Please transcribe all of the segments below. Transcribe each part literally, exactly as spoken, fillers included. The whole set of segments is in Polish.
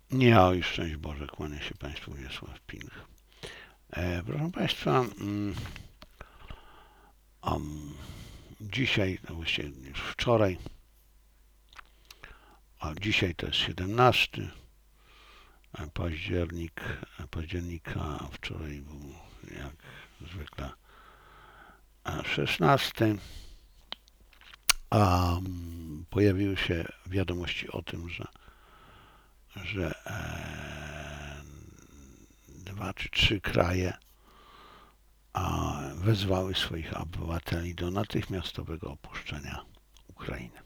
Nie, o już szczęść Boże, kłania się Państwu Wiesław Pilch. E, proszę Państwa, mm, um, dzisiaj, no właściwie już wczoraj, a dzisiaj to jest siedemnasty październik, października, a wczoraj był jak zwykle szesnasty, a um, pojawiły się wiadomości o tym, że, że e, dwa czy trzy kraje a wezwały swoich obywateli do natychmiastowego opuszczenia Ukrainy.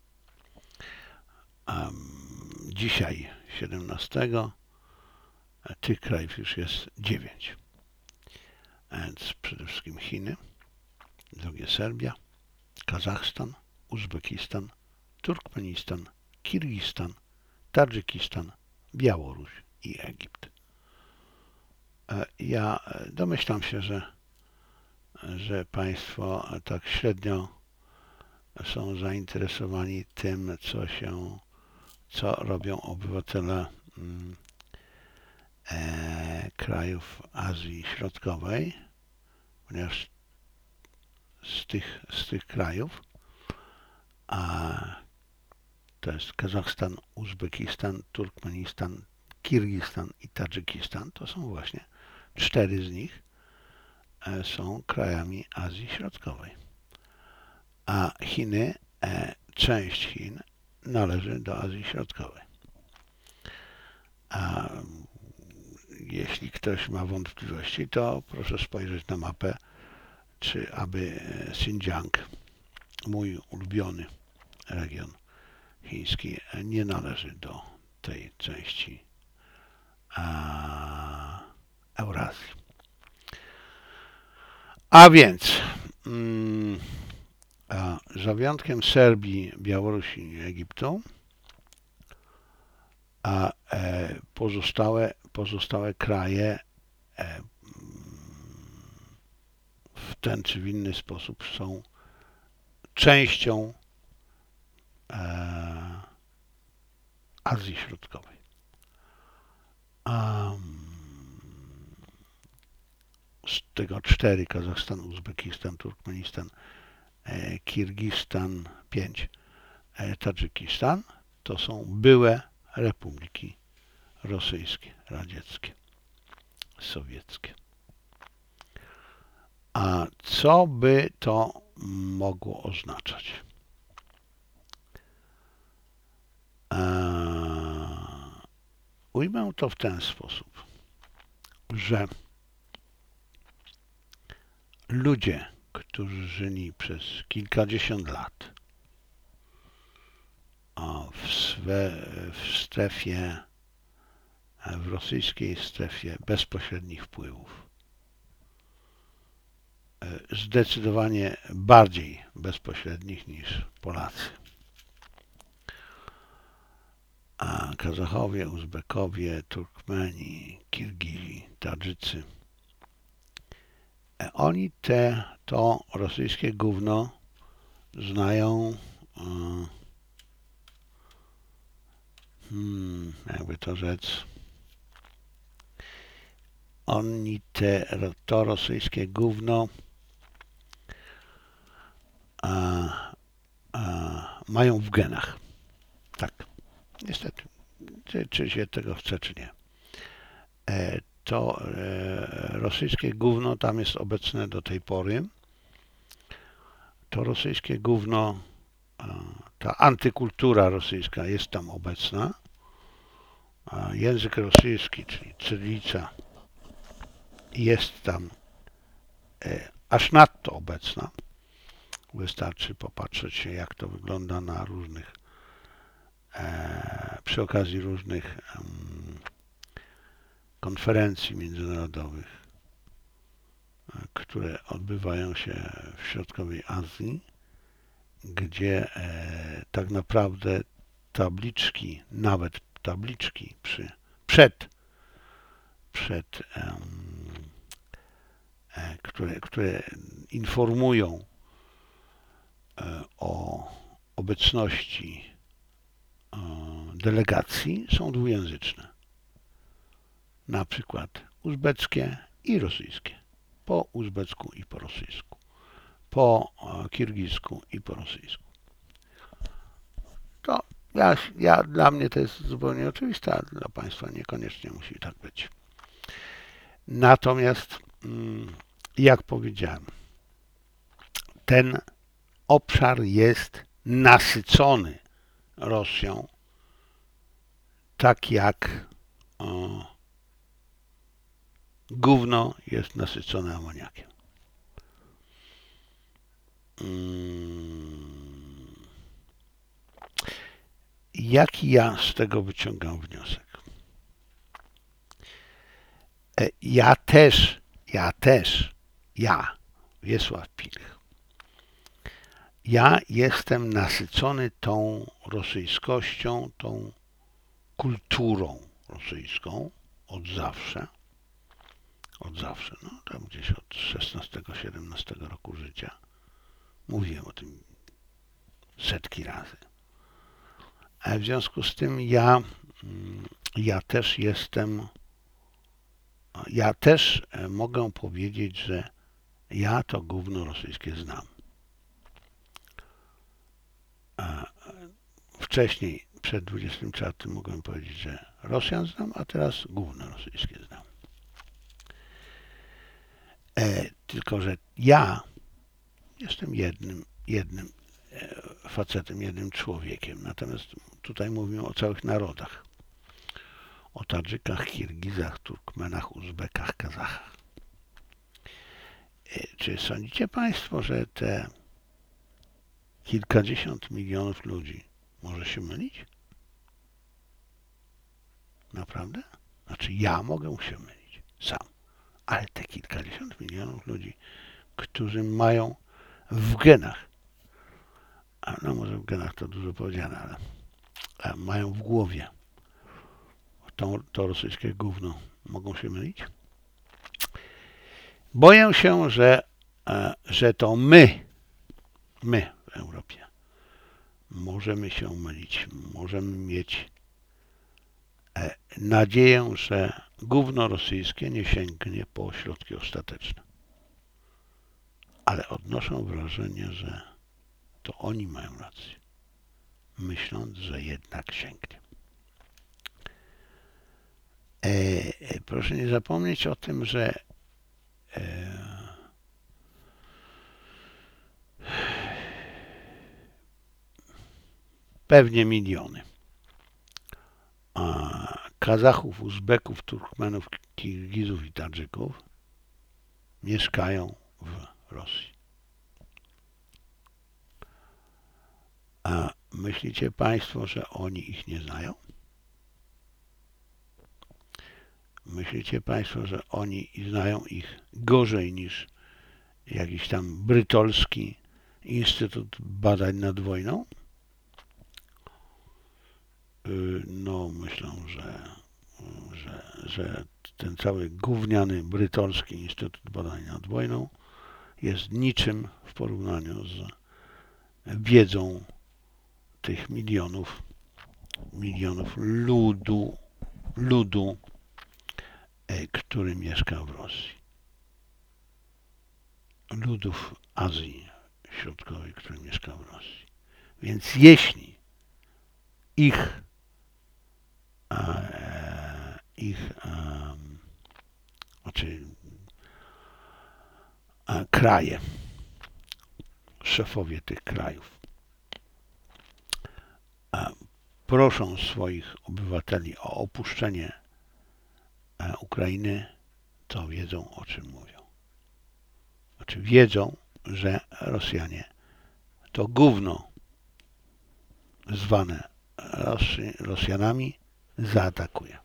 Dzisiaj, siedemnastego, tych krajów już jest dziewięć. Więc przede wszystkim Chiny, drugie Serbia, Kazachstan, Uzbekistan, Turkmenistan, Kirgistan, Tadżykistan, Białoruś i Egipt. Ja domyślam się, że że Państwo tak średnio są zainteresowani tym, co się, co robią obywatele e, krajów Azji Środkowej, ponieważ z tych, z tych krajów, a to jest Kazachstan, Uzbekistan, Turkmenistan, Kirgistan i Tadżykistan, to są właśnie cztery z nich, są krajami Azji Środkowej. A Chiny, e, część Chin należy do Azji Środkowej. A jeśli ktoś ma wątpliwości, to proszę spojrzeć na mapę, czy aby Xinjiang, mój ulubiony region chiński, nie należy do tej części a, Eurazji. A więc mm, a za wyjątkiem Serbii, Białorusi i Egiptu, a e, pozostałe, pozostałe kraje e, w ten czy w inny sposób są częścią e, Azji Środkowej. Um, z tego cztery: Kazachstan, Uzbekistan, Turkmenistan, e, Kirgistan, pięć, e, Tadżykistan, to są były republiki rosyjskie, radzieckie, sowieckie. A co by to mogło oznaczać? Eee, ujmę to w ten sposób, że ludzie, którzy żyli przez kilkadziesiąt lat w, swe, w strefie, w rosyjskiej strefie bezpośrednich wpływów, zdecydowanie bardziej bezpośrednich niż Polacy. A Kazachowie, Uzbekowie, Turkmeni, Kirgizi, Tadżycy, oni te, to rosyjskie gówno znają, hmm, jakby to rzec, oni te, to rosyjskie gówno a, a, mają w genach. Tak, niestety. Czy, czy się tego chce, czy nie. E, to e, rosyjskie gówno tam jest obecne do tej pory. To rosyjskie gówno, ta antykultura rosyjska jest tam obecna. A język rosyjski, czyli cyrylica, jest tam e, aż nadto obecna. Wystarczy popatrzeć się, jak to wygląda na różnych, e, przy okazji różnych um, konferencji międzynarodowych, które odbywają się w środkowej Azji, gdzie e, tak naprawdę tabliczki, nawet tabliczki przy, przed, przed um, e, które, które informują e, o obecności e, delegacji, są dwujęzyczne. na przykład uzbeckie i rosyjskie. Po uzbecku i po rosyjsku. Po kirgijsku i po rosyjsku. To ja, ja, dla mnie to jest zupełnie oczywiste, a dla Państwa niekoniecznie musi tak być. Natomiast, jak powiedziałem, ten obszar jest nasycony Rosją, tak jak o, gówno jest nasycone amoniakiem. Hmm. Jaki ja z tego wyciągam wniosek? Ja też, ja też, ja, Wiesław Pilch, ja jestem nasycony tą rosyjskością, tą kulturą rosyjską od zawsze. Od zawsze, no tam gdzieś od szesnastego siedemnastego roku życia. Mówiłem o tym setki razy. A w związku z tym ja, ja też jestem, ja też mogę powiedzieć, że ja to gówno rosyjskie znam. Wcześniej, przed dwudziestym czwartym mogłem powiedzieć, że Rosjan znam, a teraz gówno rosyjskie znam. E, tylko, że ja jestem jednym, jednym e, facetem, jednym człowiekiem. Natomiast tutaj mówimy o całych narodach. O Tadżykach, Kirgizach, Turkmenach, Uzbekach, Kazachach. E, czy sądzicie Państwo, że te kilkadziesiąt milionów ludzi może się mylić? Naprawdę? Znaczy ja mogę się mylić sam. Ale te kilkadziesiąt milionów ludzi, którzy mają w genach, a no może w genach to dużo powiedziane, ale, ale mają w głowie to, to rosyjskie gówno, mogą się mylić? Boję się, że, że to my, my w Europie możemy się mylić, możemy mieć nadzieję, że gówno rosyjskie nie sięgnie po środki ostateczne. Ale odnoszę wrażenie, że to oni mają rację, myśląc, że jednak sięgnie. E, proszę nie zapomnieć o tym, że e, pewnie miliony a Kazachów, Uzbeków, Turkmenów, Kirgizów i Tadżyków mieszkają w Rosji. A myślicie Państwo, że oni ich nie znają? Myślicie Państwo, że oni znają ich gorzej niż jakiś tam brytolski Instytut Badań nad Wojną? No, myślę, że, że, że ten cały gówniany brytolski Instytut Badań nad Wojną jest niczym w porównaniu z wiedzą tych milionów, milionów ludu, ludu, który mieszka w Rosji. Ludów Azji Środkowej, który mieszka w Rosji. Więc jeśli ich e, ich e, znaczy e, kraje, szefowie tych krajów e, proszą swoich obywateli o opuszczenie e, Ukrainy, to wiedzą, o czym mówią. Znaczy wiedzą, że Rosjanie to gówno zwane Rosji, Rosjanami zaatakuje.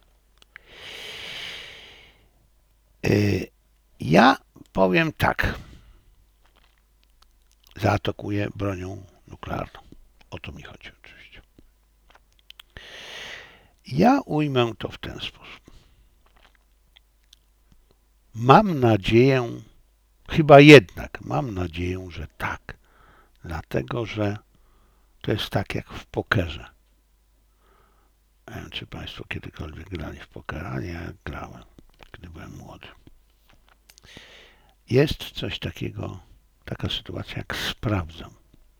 Ja powiem tak. Zaatakuje bronią nuklearną. O to mi chodzi oczywiście. Ja ujmę to w ten sposób. Mam nadzieję, chyba jednak mam nadzieję, że tak. Dlatego, że to jest tak jak w pokerze. Nie wiem, czy Państwo kiedykolwiek grali w pokera, nie, ja grałem, gdy byłem młody. Jest coś takiego, taka sytuacja jak sprawdzam.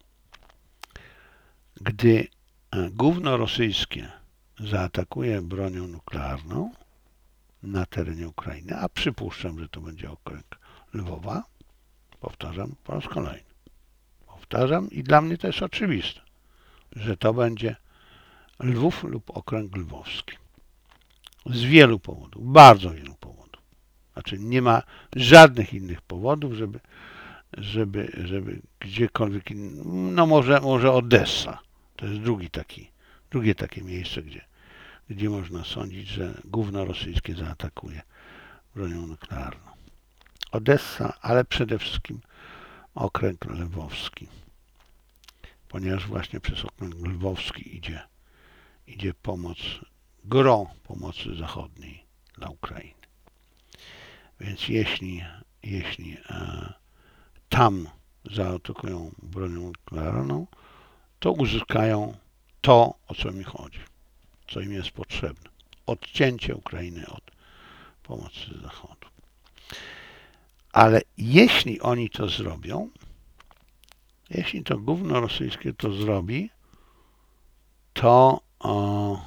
Gdy gówno rosyjskie zaatakuje bronią nuklearną na terenie Ukrainy, a przypuszczam, że to będzie okręg Lwowa, powtarzam po raz kolejny. Powtarzam i dla mnie to jest oczywiste, że to będzie Lwów lub okręg lwowski. Z wielu powodów, bardzo wielu powodów. Znaczy nie ma żadnych innych powodów, żeby, żeby, żeby gdziekolwiek, in... no może, może Odessa. To jest drugi taki, drugie takie miejsce, gdzie, gdzie można sądzić, że gówno rosyjskie zaatakuje bronią nuklearną. Odessa, ale przede wszystkim okręg lwowski. Ponieważ właśnie przez okręg lwowski idzie, idzie pomoc, gro pomocy zachodniej dla Ukrainy. Więc jeśli, jeśli e, tam zaatakują bronią nuklearną, to uzyskają to, o co mi chodzi, co im jest potrzebne. Odcięcie Ukrainy od pomocy Zachodu. Ale jeśli oni to zrobią, jeśli to gówno rosyjskie to zrobi, to, o,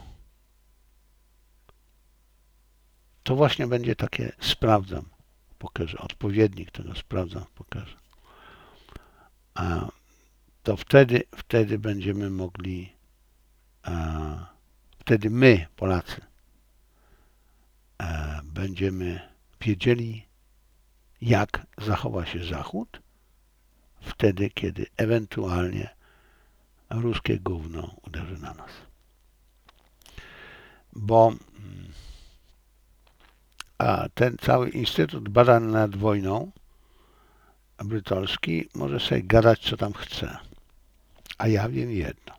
to właśnie będzie takie sprawdzam w pokerze, odpowiednik tego sprawdzam w pokerze. A to wtedy, wtedy będziemy mogli, a, wtedy my, Polacy, a, będziemy wiedzieli, jak zachowa się Zachód, wtedy, kiedy ewentualnie ruskie gówno uderzy na nas. Bo a ten cały Instytut Badań nad Wojną brytolski może sobie gadać, co tam chce. A ja wiem jedno.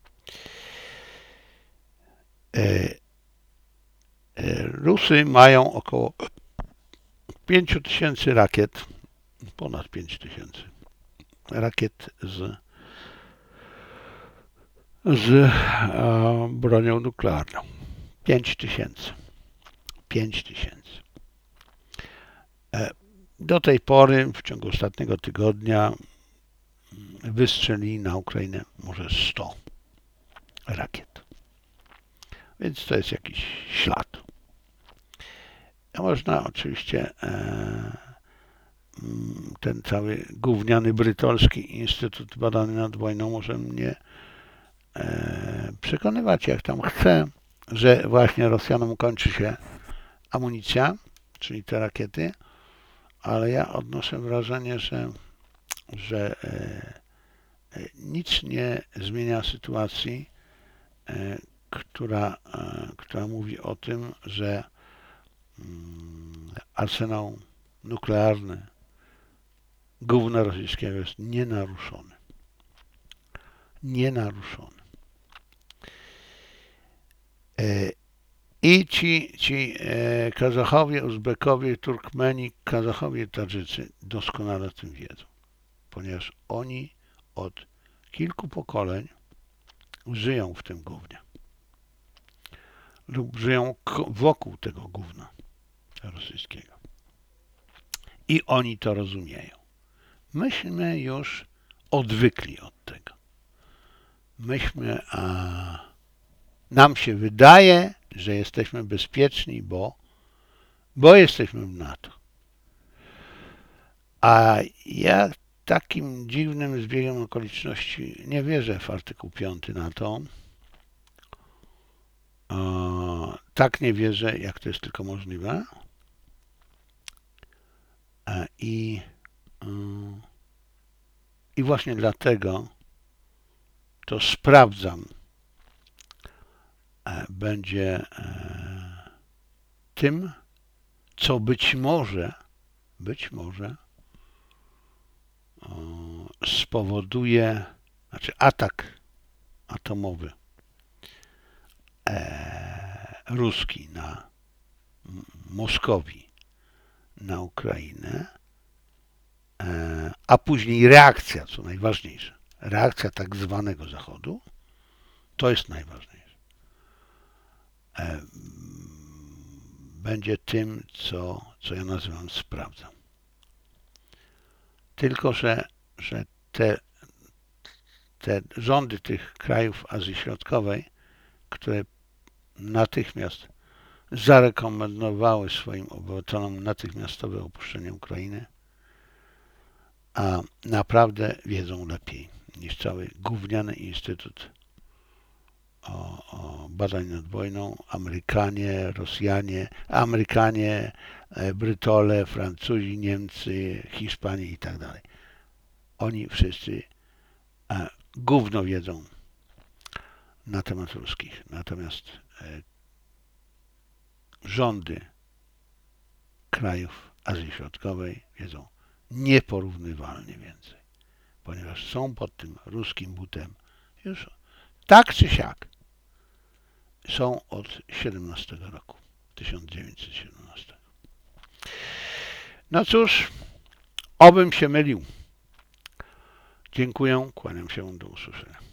E, e, Rusy mają około pięć tysięcy rakiet, ponad pięć tysięcy rakiet z, z a, bronią nuklearną. pięć tysięcy. pięć tysięcy. E, do tej pory, w ciągu ostatniego tygodnia, wystrzelili na Ukrainę może sto rakiet. Więc to jest jakiś ślad. A można oczywiście e, ten cały gówniany brytolski Instytut Badań nad Wojną może mnie e, przekonywać jak tam chce, że właśnie Rosjanom kończy się amunicja, czyli te rakiety, ale ja odnoszę wrażenie, że, że e, nic nie zmienia sytuacji, e, która, e, która mówi o tym, że mm, arsenał nuklearny gówna rosyjskiego jest nienaruszony. Nienaruszony. E, I ci, ci e, Kazachowie, Uzbekowie, Turkmeni, Kazachowie i Tadżycy doskonale o tym wiedzą, ponieważ oni od kilku pokoleń żyją w tym gównie lub żyją wokół tego gówna rosyjskiego. I oni to rozumieją. Myśmy już odwykli od tego. Myśmy, a, nam się wydaje, że jesteśmy bezpieczni, bo, bo jesteśmy w NATO. A ja takim dziwnym zbiegiem okoliczności nie wierzę w artykuł piąty NATO. O, tak nie wierzę, jak to jest tylko możliwe. I, i właśnie dlatego to sprawdzam będzie tym, co być może, być może spowoduje, znaczy atak atomowy e, ruski na Moskowii, na Ukrainę, e, a później reakcja, co najważniejsze, reakcja tak zwanego Zachodu, to jest najważniejsze. e, będzie tym, co, co ja nazywam sprawdzam. Tylko, że, że te, te rządy tych krajów Azji Środkowej, które natychmiast zarekomendowały swoim obywatelom natychmiastowe opuszczenie Ukrainy, a naprawdę wiedzą lepiej niż cały gówniany Instytut o, o badań nad wojną, Amerykanie, Rosjanie, Amerykanie, Brytole, Francuzi, Niemcy, Hiszpanie i tak dalej. Oni wszyscy e, gówno wiedzą na temat ruskich. Natomiast e, rządy krajów Azji Środkowej wiedzą nieporównywalnie więcej, ponieważ są pod tym ruskim butem już tak czy siak. Są od siedemnastego roku, tysiąc dziewięćset siedemnastego. No cóż, obym się mylił. Dziękuję, kłaniam się, do usłyszenia.